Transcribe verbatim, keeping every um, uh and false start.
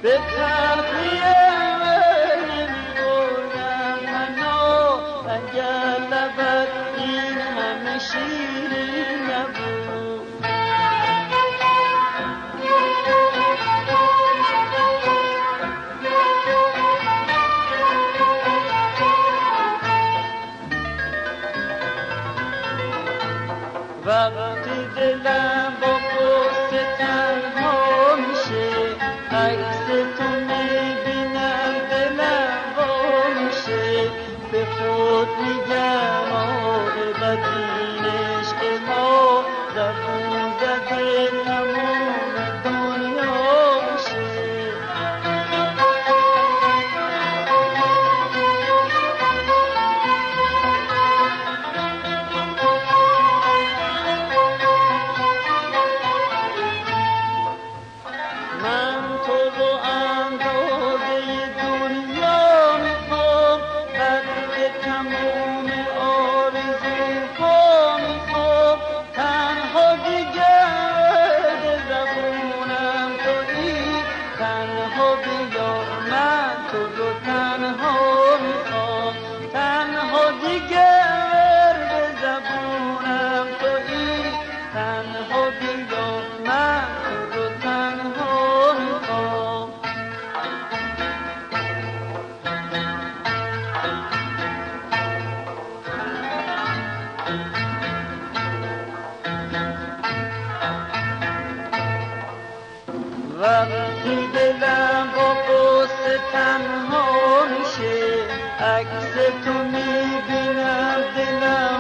به تلخی نمی‌بردم منو اگر لبت این همه شیرین نبود. وقتی دلم با قصه تنها میشه عکس تو میبینم دلم وا میشه به خود میگم عاقبت این عشق ما زبون زده تموم دنیا میشه. من تو رو اندازه دنیا میخوام قد تموم آرزوها میخوام تنها دیگر زبونم تویی تنها بیار من تو رو تنها میخوام تنها دیگر به زبونم تویی تنها بیار من تو رو تنها میخوام. وقتی دلم با قصه تنها میشه عکس تو میبینم دلم